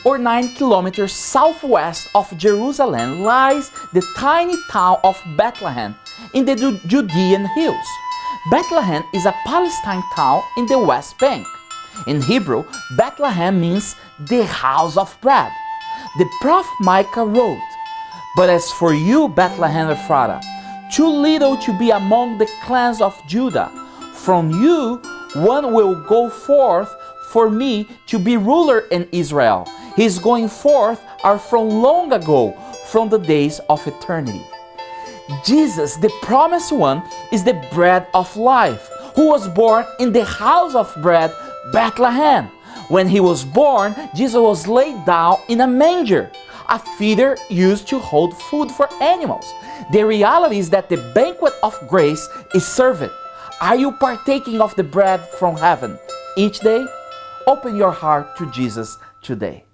or 9 kilometers southwest of Jerusalem lies the tiny town of Bethlehem in the Judean hills. Bethlehem is a Palestine town in the West Bank. In Hebrew, Bethlehem means the house of bread. The prophet Micah wrote, "But as for you, Bethlehem Ephrathah, too little to be among the clans of Judah, from you one will go forth for me to be ruler in Israel. His going forth are from long ago, from the days of eternity." Jesus, the promised one, is the bread of life, who was born in the house of bread, Bethlehem. When he was born, Jesus was laid down in a manger, a feeder used to hold food for animals. The reality is that the banquet of grace is served. Are you partaking of the bread from heaven each day? Open your heart to Jesus today.